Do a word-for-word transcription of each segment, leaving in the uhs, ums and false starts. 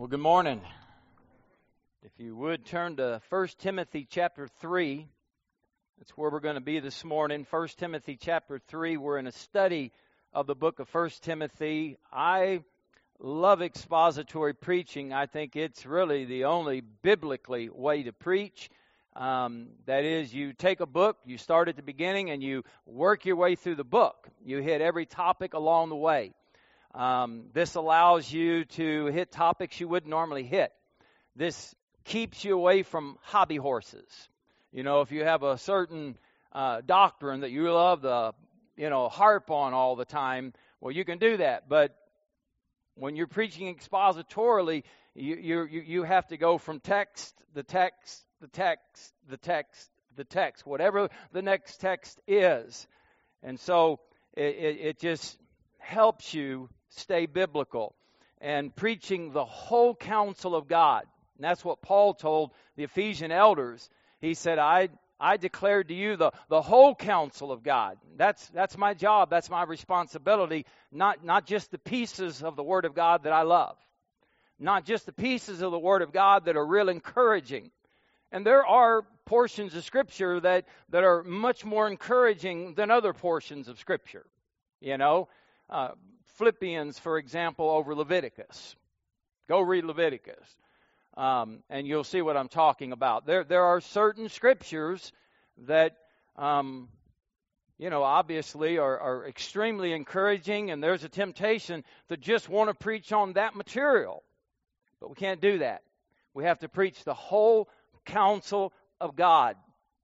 Well, good morning. If you would turn to First Timothy chapter three. That's where we're going to be this morning. First Timothy chapter three. We're in a study of the book of First Timothy. I love expository preaching. I think it's really the only biblically way to preach. Um, that is, you take a book, you start at the beginning, and you work your way through the book. You hit every topic along the way. Um, this allows you to hit topics you wouldn't normally hit. This keeps you away from hobby horses. You know, if you have a certain uh, doctrine that you love to, you know, harp on all the time, well, you can do that. But when you're preaching expositorily, you you you have to go from text, the text, the text, the text, the text, whatever the next text is. And so it, it, it just helps you stay biblical and preaching the whole counsel of God. And that's what Paul told the Ephesian elders. He said, I I declared to you the, the whole counsel of God. That's that's my job. That's my responsibility. Not, not just the pieces of the Word of God that I love. Not just the pieces of the Word of God that are real encouraging. And there are portions of Scripture that, that are much more encouraging than other portions of Scripture. You know, uh, Philippians, for example, over Leviticus. Go read Leviticus. Um, and you'll see what I'm talking about. There there are certain scriptures that, um, you know, obviously are, are extremely encouraging, and there's a temptation to just want to preach on that material. But we can't do that. We have to preach the whole counsel of God.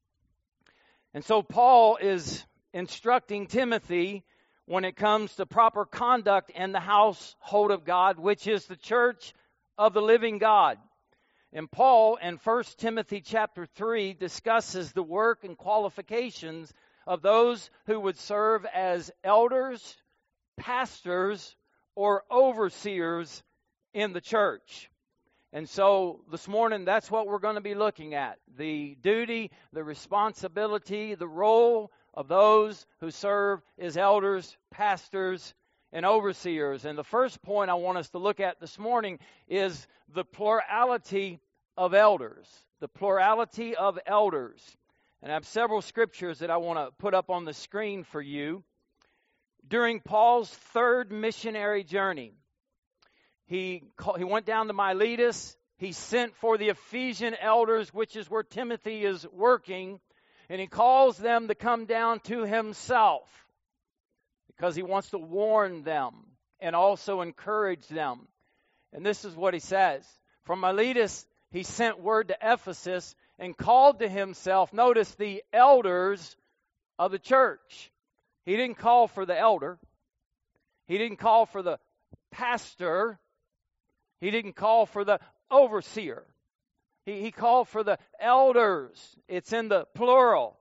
And so Paul is instructing Timothy when it comes to proper conduct in the household of God, which is the church of the living God. And Paul in First Timothy chapter three discusses the work and qualifications of those who would serve as elders, pastors, or overseers in the church. And so this morning, that's what we're going to be looking at. The duty, the responsibility, the role of those who serve as elders, pastors, and overseers. And the first point I want us to look at this morning is the plurality of elders. The plurality of elders. And I have several scriptures that I want to put up on the screen for you. During Paul's third missionary journey, he, he went down to Miletus. He sent for the Ephesian elders, which is where Timothy is working. And he calls them to come down to himself because he wants to warn them and also encourage them. And this is what he says. From Miletus, he sent word to Ephesus and called to himself, notice, the elders of the church. He didn't call for the elder. He didn't call for the pastor. He didn't call for the overseer. He, he called for the elders. It's in the plural.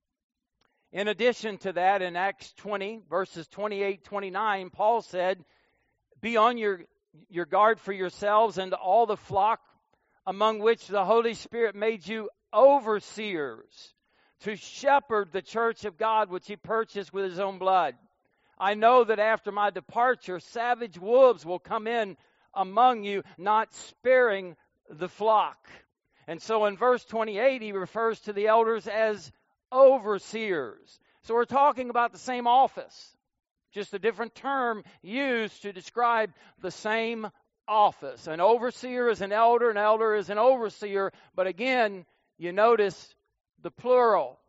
In addition to that, in Acts twenty, verses twenty-eight, twenty-nine, Paul said, be on your, your guard for yourselves and all the flock among which the Holy Spirit made you overseers to shepherd the church of God which he purchased with his own blood. I know that after my departure, savage wolves will come in among you, not sparing the flock. And so in verse twenty-eight, he refers to the elders as overseers. So we're talking about the same office, just a different term used to describe the same office. An overseer is an elder, an elder is an overseer, but again, you notice the plural.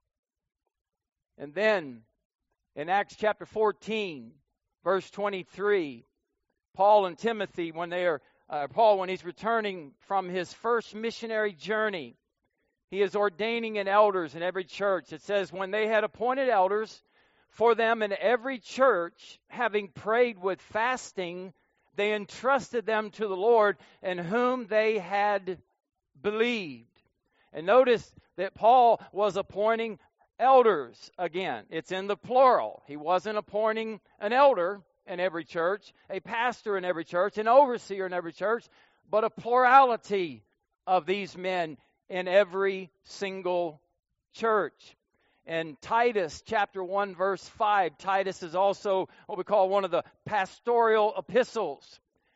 And then in Acts chapter fourteen, verse twenty-three, Paul and Timothy, when they are uh, Paul, when he's returning from his first missionary journey, he is ordaining in elders in every church. It says, when they had appointed elders for them in every church, having prayed with fasting, they entrusted them to the Lord in whom they had believed. And notice that Paul was appointing elders again. It's in the plural. He wasn't appointing an elder in every church, a pastor in every church, an overseer in every church, but a plurality of these men in every single church. In Titus chapter one, verse five, Titus is also what we call one of the pastoral epistles.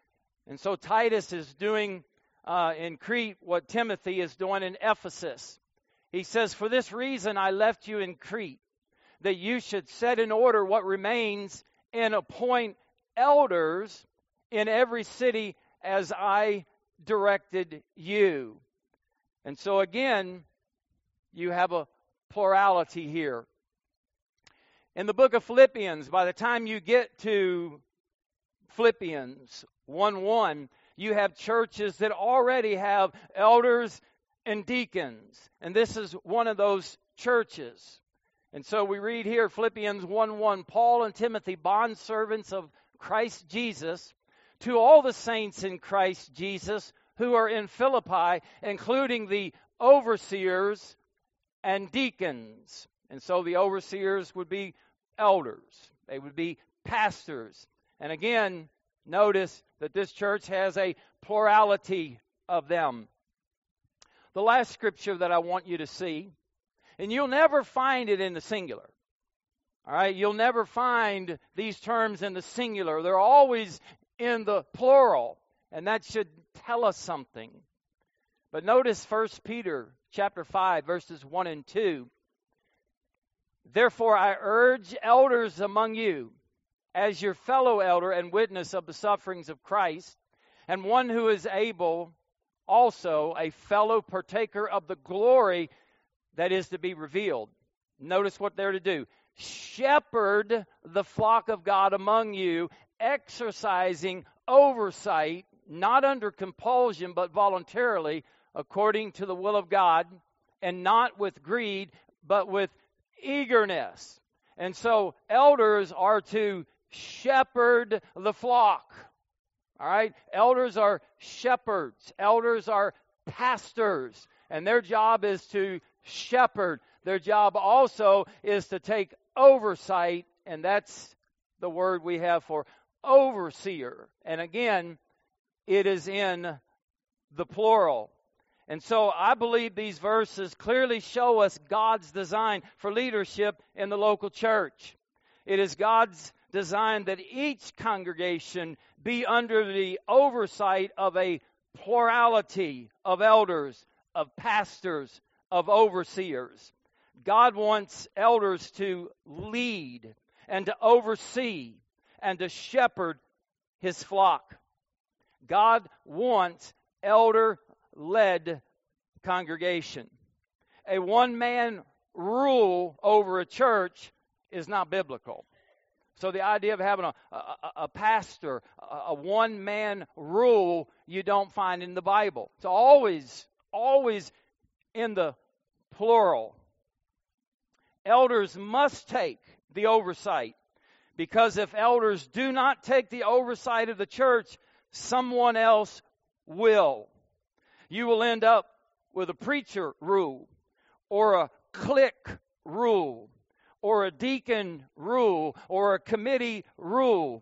And so Titus is doing uh, in Crete what Timothy is doing in Ephesus. He says, "For this reason I left you in Crete, that you should set in order what remains and appoint elders in every city as I directed you." And so again, you have a plurality here. In the book of Philippians, by the time you get to Philippians one one, you have churches that already have elders and deacons. And this is one of those churches. And so we read here, Philippians one one, "Paul and Timothy, bondservants of Christ Jesus, to all the saints in Christ Jesus who are in Philippi, including the overseers and deacons." And so the overseers would be elders. They would be pastors. And again, notice that this church has a plurality of them. The last scripture that I want you to see, and you'll never find it in the singular. All right, you'll never find these terms in the singular. They're always in the plural, and that should tell us something. But notice First Peter chapter five, verses one and two. "Therefore I urge elders among you, as your fellow elder and witness of the sufferings of Christ, and one who is able also a fellow partaker of the glory that is to be revealed." Notice what they're to do. "Shepherd the flock of God among you, exercising oversight, not under compulsion, but voluntarily, according to the will of God, and not with greed, but with eagerness." And so elders are to shepherd the flock. All right? Elders are shepherds. Elders are pastors. And their job is to shepherd. Their job also is to take oversight, and that's the word we have for overseer. And again, it is in the plural. And so I believe these verses clearly show us God's design for leadership in the local church. It is God's design that each congregation be under the oversight of a plurality of elders, of pastors, of overseers. God wants elders to lead and to oversee and to shepherd His flock. God wants elder-led congregation. A one-man rule over a church is not biblical. So the idea of having a, a, a pastor, a, a one-man rule, you don't find in the Bible. It's always, always in the plural. Elders must take the oversight, because if elders do not take the oversight of the church, someone else will. You will end up with a preacher rule, or a clique rule, or a deacon rule, or a committee rule.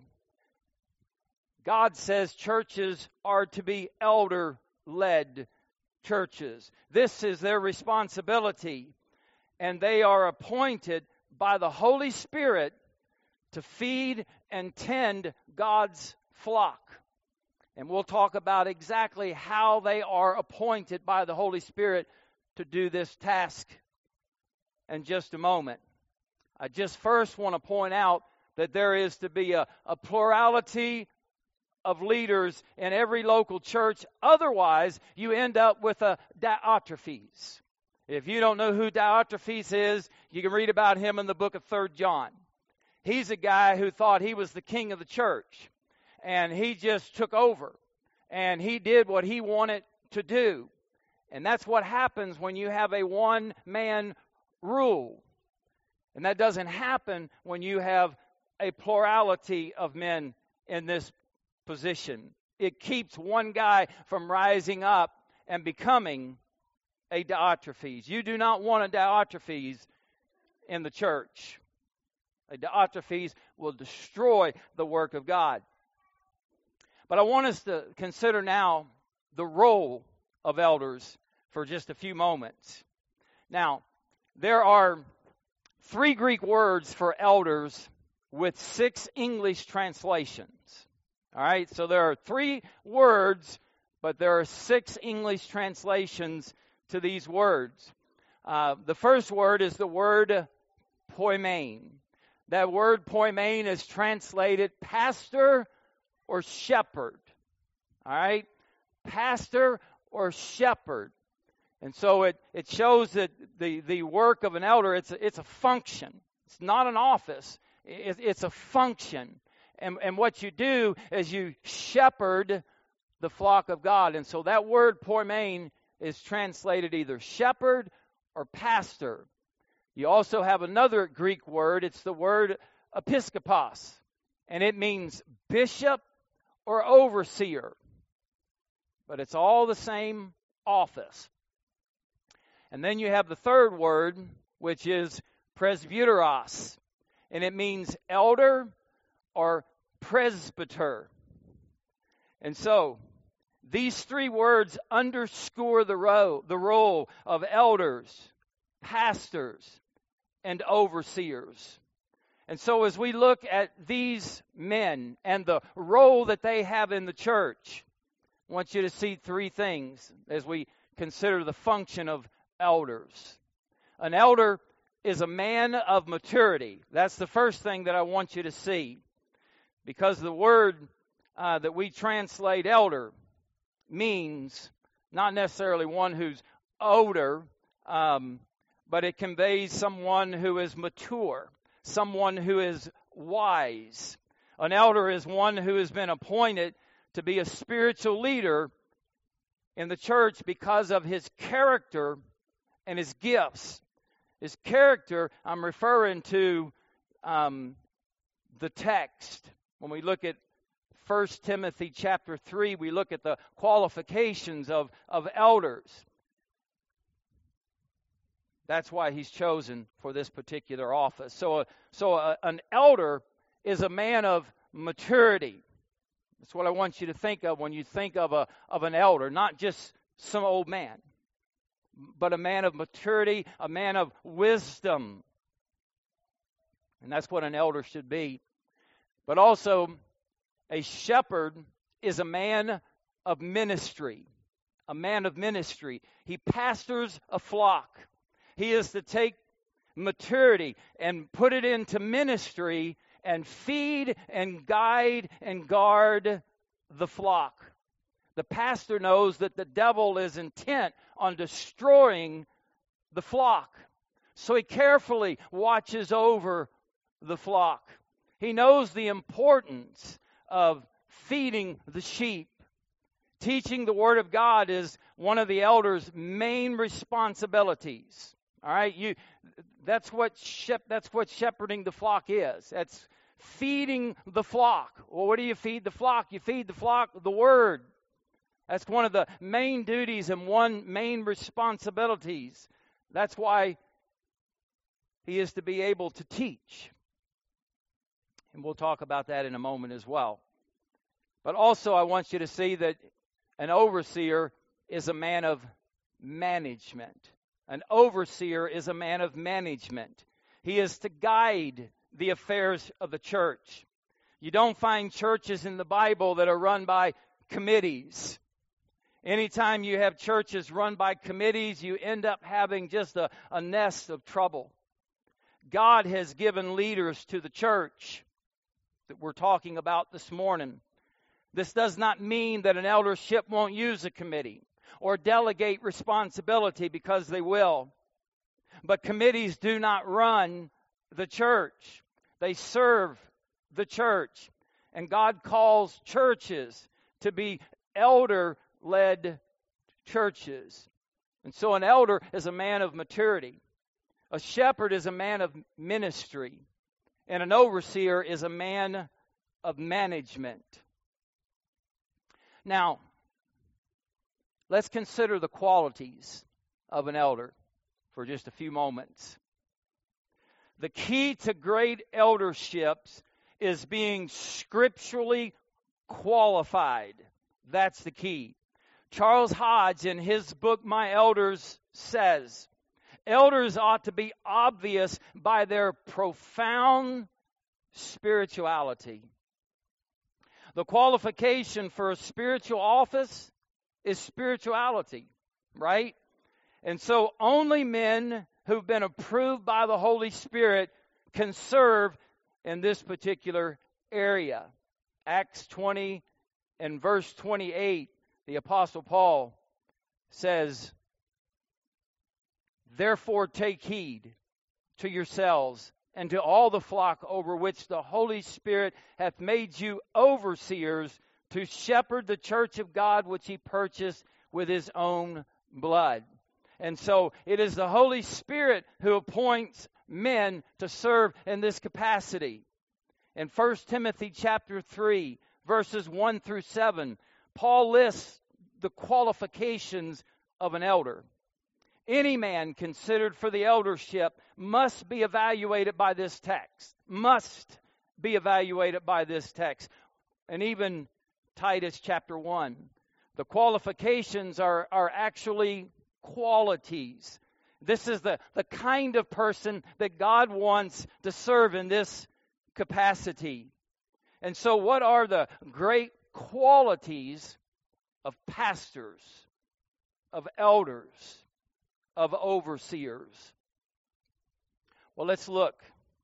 God says churches are to be elder-led churches. This is their responsibility, and they are appointed by the Holy Spirit to feed and tend God's flock. And we'll talk about exactly how they are appointed by the Holy Spirit to do this task in just a moment. I just first want to point out that there is to be a, a plurality of leaders in every local church. Otherwise, you end up with a Diotrephes. If you don't know who Diotrephes is, you can read about him in the book of Third John. He's a guy who thought he was the king of the church. And he just took over. And he did what he wanted to do. And that's what happens when you have a one-man rule. And that doesn't happen when you have a plurality of men in this position. It keeps one guy from rising up and becoming a Diotrephes. You do not want a Diotrephes in the church. A Diotrephes will destroy the work of God. But I want us to consider now the role of elders for just a few moments. Now, there are three Greek words for elders with six English translations. All right, so there are three words, but there are six English translations to these words. Uh, the first word is the word poimen. That word poimen is translated pastor or shepherd. All right, pastor or shepherd. And so it, it shows that the, the work of an elder, it's a, it's a function. It's not an office. It, it's a function. And, and what you do is you shepherd the flock of God. And so that word poimen is translated either shepherd or pastor. You also have another Greek word. It's the word episkopos. And it means bishop or overseer. But it's all the same office. And then you have the third word, which is presbyteros. And it means elder or presbyter. And so, these three words underscore the role, the role of elders, pastors, and overseers. And so as we look at these men and the role that they have in the church, I want you to see three things as we consider the function of elders. An elder is a man of maturity. That's the first thing that I want you to see. Because the word uh, that we translate elder means not necessarily one who's older, um, but it conveys someone who is mature, someone who is wise. An elder is one who has been appointed to be a spiritual leader in the church because of his character and his gifts. His character, I'm referring to um, the text. When we look at First Timothy chapter three, we look at the qualifications of, of elders. That's why he's chosen for this particular office. So, a, so a, an elder is a man of maturity. That's what I want you to think of when you think of a of an elder, not just some old man, but a man of maturity, a man of wisdom. And that's what an elder should be. But also, a shepherd is a man of ministry. A man of ministry. He pastors a flock. He is to take maturity and put it into ministry and feed and guide and guard the flock. The pastor knows that the devil is intent on destroying the flock. So he carefully watches over the flock. He knows the importance of feeding the sheep. Teaching the Word of God is one of the elders' main responsibilities. All right, you. That's what shep, that's what shepherding the flock is. That's feeding the flock. Well, what do you feed the flock? You feed the flock the Word. That's one of the main duties and one main responsibilities. That's why he is to be able to teach. And we'll talk about that in a moment as well. But also I want you to see that an overseer is a man of management. An overseer is a man of management. He is to guide the affairs of the church. You don't find churches in the Bible that are run by committees. Anytime you have churches run by committees, you end up having just a, a nest of trouble. God has given leaders to the church that we're talking about this morning. This does not mean that an eldership won't use a committee or delegate responsibility, because they will. But committees do not run the church. They serve the church. And God calls churches to be elder-led churches. And so an elder is a man of maturity. A shepherd is a man of ministry. And an overseer is a man of management. Now, let's consider the qualities of an elder for just a few moments. The key to great elderships is being scripturally qualified. That's the key. Charles Hodge, in his book, My Elders, says, elders ought to be obvious by their profound spirituality. The qualification for a spiritual office is spirituality, right? And so only men who've been approved by the Holy Spirit can serve in this particular area. Acts twenty and verse twenty-eight, the Apostle Paul says, "Therefore take heed to yourselves and to all the flock over which the Holy Spirit hath made you overseers to shepherd the church of God which he purchased with his own blood." And so it is the Holy Spirit who appoints men to serve in this capacity. In First Timothy chapter three, verses one through seven, Paul lists the qualifications of an elder. Any man considered for the eldership must be evaluated by this text. Must be evaluated by this text. And even Titus chapter one. The qualifications are, are actually qualities. This is the, the kind of person that God wants to serve in this capacity. And so what are the great qualities of pastors, of elders, of overseers? Well, let's look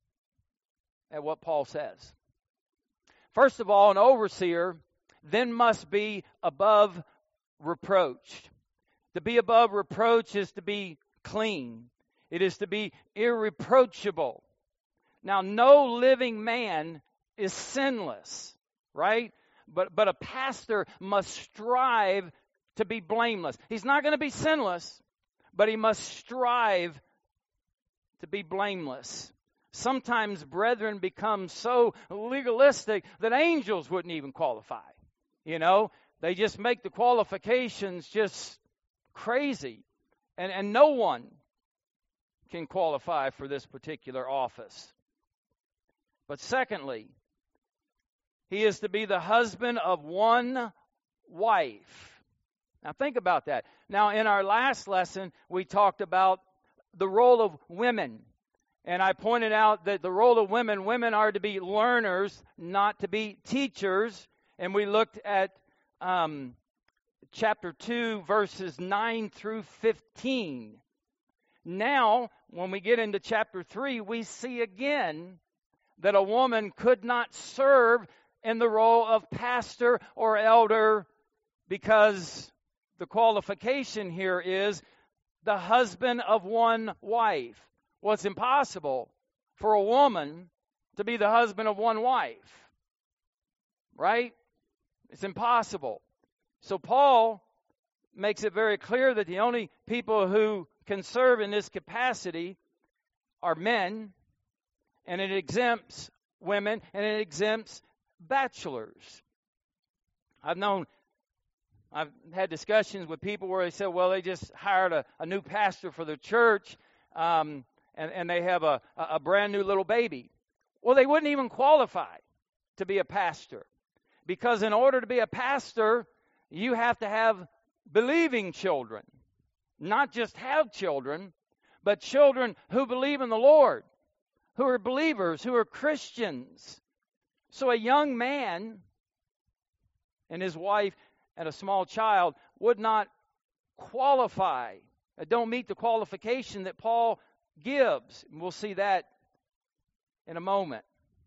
at what Paul says. First of all, an overseer then must be above reproach. To be above reproach is to be clean. It is to be irreproachable. Now, no living man is sinless, right? But, but a pastor must strive to be blameless. He's not going to be sinless, but he must strive to be blameless. Sometimes brethren become so legalistic that angels wouldn't even qualify. You know, they just make the qualifications just crazy. And, and no one can qualify for this particular office. But secondly, he is to be the husband of one wife. Now think about that. Now in our last lesson, we talked about the role of women. And I pointed out that the role of women, women are to be learners, not to be teachers. And we looked at um, chapter two, verses nine through fifteen. Now, when we get into chapter three, we see again that a woman could not serve in the role of pastor or elder because the qualification here is the husband of one wife. Well, it's impossible for a woman to be the husband of one wife, right? It's impossible. So Paul makes it very clear that the only people who can serve in this capacity are men, and it exempts women, and it exempts bachelors. I've known, I've had discussions with people where they said, well, they just hired a, a new pastor for their church, um, and, and they have a, a brand new little baby. Well, they wouldn't even qualify to be a pastor. Because in order to be a pastor, you have to have believing children. Not just have children, but children who believe in the Lord, who are believers, who are Christians. So a young man and his wife and a small child would not qualify, don't meet the qualification that Paul gives. We'll see that in a moment.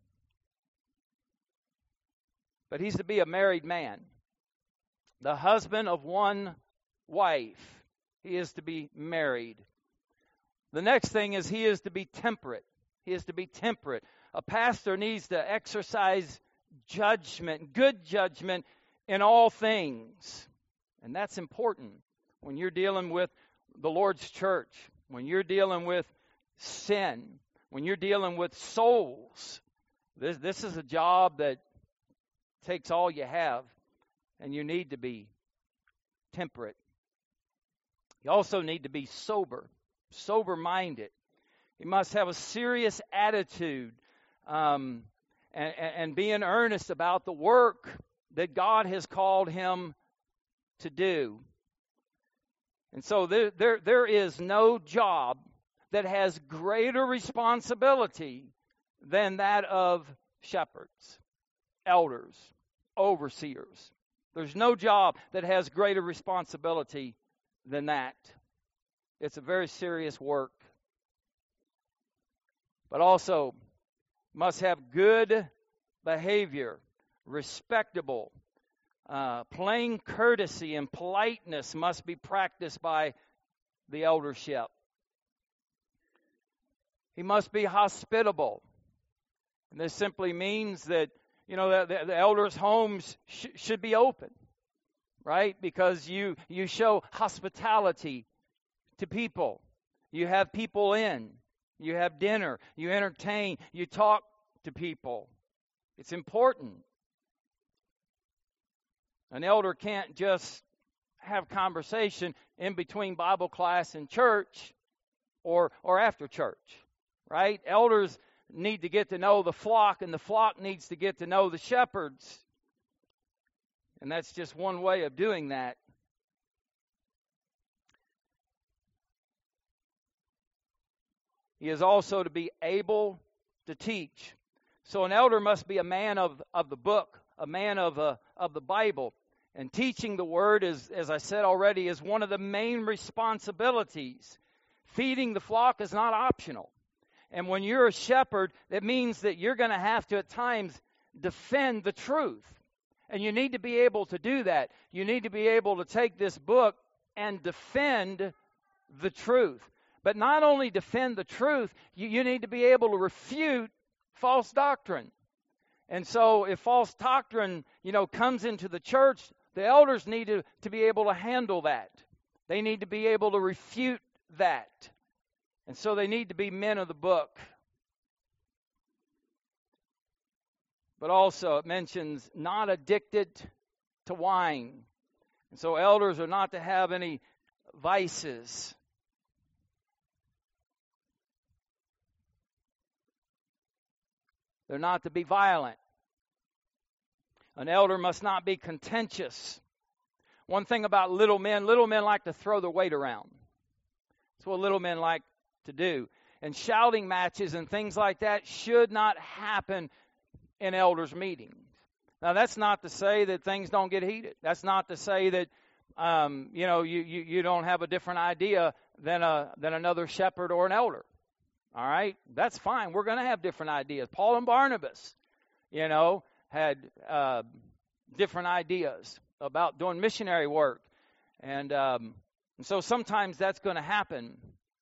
But he's to be a married man, the husband of one wife. He is to be married. The next thing is he is to be temperate. He is to be temperate. A pastor needs to exercise judgment, good judgment in all things. And that's important when you're dealing with the Lord's church, when you're dealing with sin, when you're dealing with souls. This, this is a job that takes all you have, and you need to be temperate. You also need to be sober, sober-minded. You must have a serious attitude um, and, and be in earnest about the work that God has called him to do. And so there, there, there is no job that has greater responsibility than that of shepherds, elders. overseers. There's no job that has greater responsibility than that. It's a very serious work. But also must have good behavior, respectable, uh, plain courtesy and politeness must be practiced by the eldership. He must be hospitable. And this simply means that, you know, the, the, the elders' homes sh- should be open, right? Because you, you show hospitality to people. You have people in. You have dinner. You entertain. You talk to people. It's important. An elder can't just have conversation in between Bible class and church or or after church, right? Elders need to get to know the flock, and the flock needs to get to know the shepherds. And that's just one way of doing that. He is also to be able to teach. So an elder must be a man of, of the book, a man of, uh, of the Bible. And teaching the word, is, as I said already, is one of the main responsibilities. Feeding the flock is not optional. And when you're a shepherd, that means that you're going to have to at times defend the truth. And you need to be able to do that. You need to be able to take this book and defend the truth. But not only defend the truth, you, you need to be able to refute false doctrine. And so if false doctrine, you know, comes into the church, the elders need to, to be able to handle that. They need to be able to refute that. And so they need to be men of the book. But also it mentions not addicted to wine. And so elders are not to have any vices. They're not to be violent. An elder must not be contentious. One thing about little men, little men like to throw their weight around. That's what little men like to do. And shouting matches and things like that should not happen in elders' meetings. Now, that's not to say that things don't get heated. That's not to say that, um, you know, you, you, you don't have a different idea than a than another shepherd or an elder. All right? That's fine. We're going to have different ideas. Paul and Barnabas, you know, had uh, different ideas about doing missionary work. And, um, and so sometimes that's going to happen.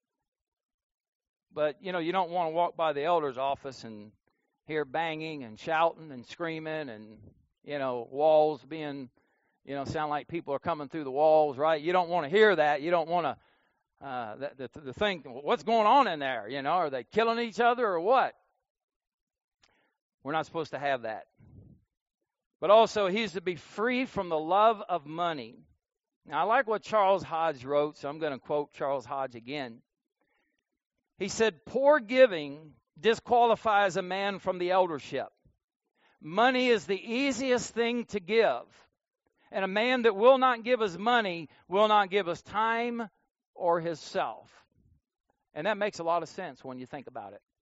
But, you know, you don't want to walk by the elder's office and hear banging and shouting and screaming and, you know, walls being, you know, sound like people are coming through the walls, right? You don't want to hear that. You don't want to. Uh, the, the, the thing, what's going on in there? You know, are they killing each other or what? We're not supposed to have that. But also, he's to be free from the love of money. Now, I like what Charles Hodge wrote, so I'm going to quote Charles Hodge again. He said, poor giving disqualifies a man from the eldership. Money is the easiest thing to give. And a man that will not give us money will not give us time or his self. And that makes a lot of sense when you think about it.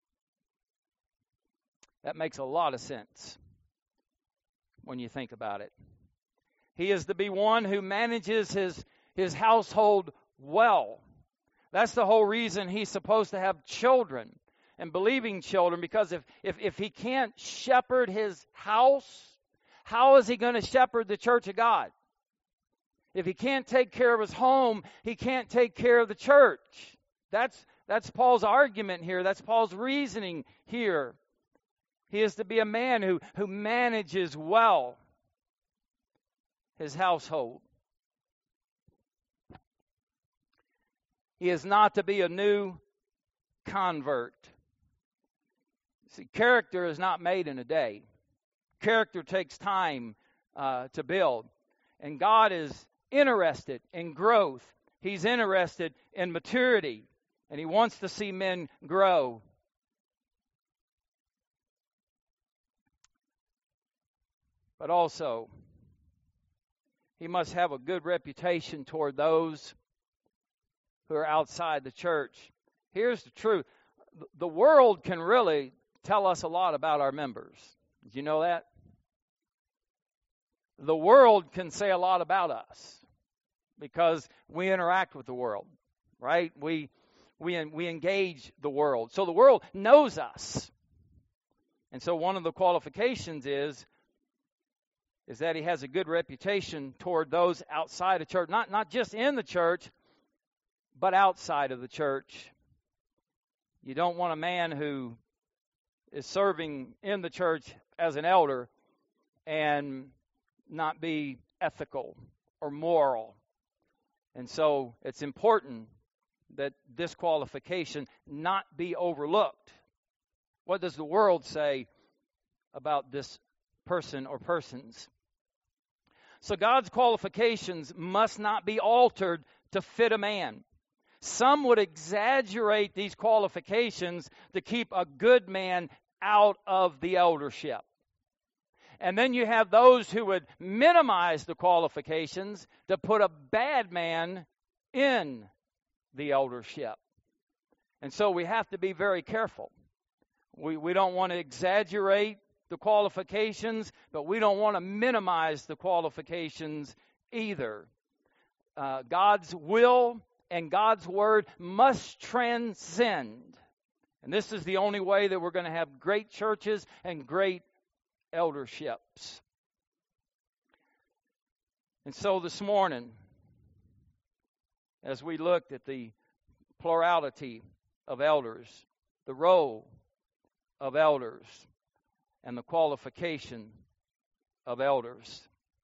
That makes a lot of sense when you think about it. He is to be one who manages his, his household well. That's the whole reason he's supposed to have children and believing children, because if, if, if he can't shepherd his house, how is he going to shepherd the church of God? If he can't take care of his home, he can't take care of the church. That's that's Paul's argument here. That's Paul's reasoning here. He is to be a man who, who manages well his household. He is not to be a new convert. See, character is not made in a day. Character takes time uh, to build. And God is interested in growth. He's interested in maturity. And he wants to see men grow. But also, he must have a good reputation toward those who are outside the church. Here's the truth. The world can really tell us a lot about our members. Did you know that? the world can say a lot about us because we interact with the world, right? We we we engage the world. So the world knows us. And so one of the qualifications is is that he has a good reputation toward those outside of church, not not just in the church, but outside of the church. You don't want a man who is serving in the church as an elder and not be ethical or moral. And so it's important that this qualification not be overlooked. What does the world say about this person or persons? So God's qualifications must not be altered to fit a man. Some would exaggerate these qualifications to keep a good man out of the eldership. And then you have those who would minimize the qualifications to put a bad man in the eldership. And so we have to be very careful. We, we don't want to exaggerate the qualifications, but we don't want to minimize the qualifications either. Uh, God's will and God's word must transcend. And this is the only way that we're going to have great churches and great elderships. And so this morning, as we looked at the plurality of elders, the role of elders, and the qualification of elders,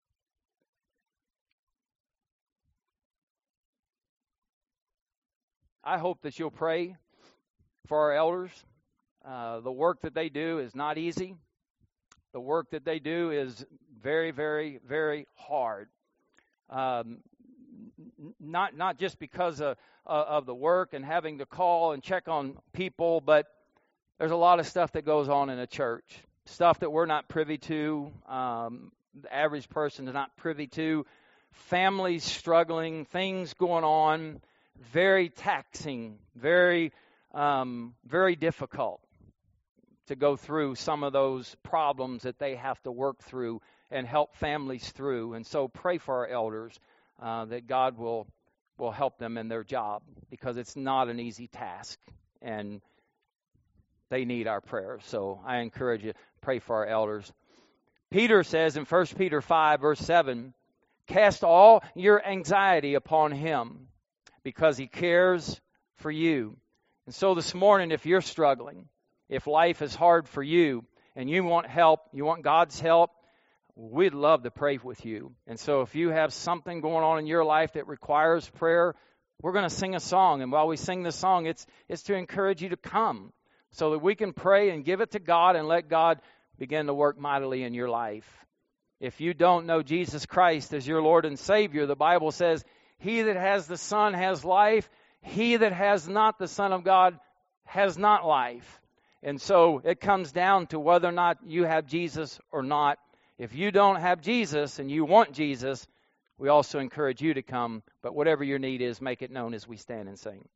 I hope that you'll pray for our elders. Uh, the work that they do is not easy. The work that they do is very, very, very hard. Um, not not just because of, of the work and having to call and check on people, but there's a lot of stuff that goes on in a church. Stuff that we're not privy to. Um, the average person is not privy to. Families struggling, things going on. Very taxing, very, um, very difficult to go through some of those problems that they have to work through and help families through. And so pray for our elders uh, that God will will help them in their job, because it's not an easy task and they need our prayers. So I encourage you, pray for our elders. Peter says in First Peter five, verse seven, cast all your anxiety upon him, because he cares for you. And so this morning, if you're struggling, if life is hard for you, and you want help, you want God's help, we'd love to pray with you. And so if you have something going on in your life that requires prayer, we're going to sing a song. And while we sing the song, it's it's to encourage you to come so that we can pray and give it to God and let God begin to work mightily in your life. If you don't know Jesus Christ as your Lord and Savior, the Bible says, he that has the Son has life. He that has not the Son of God has not life. And so it comes down to whether or not you have Jesus or not. If you don't have Jesus and you want Jesus, we also encourage you to come. But whatever your need is, make it known as we stand and sing.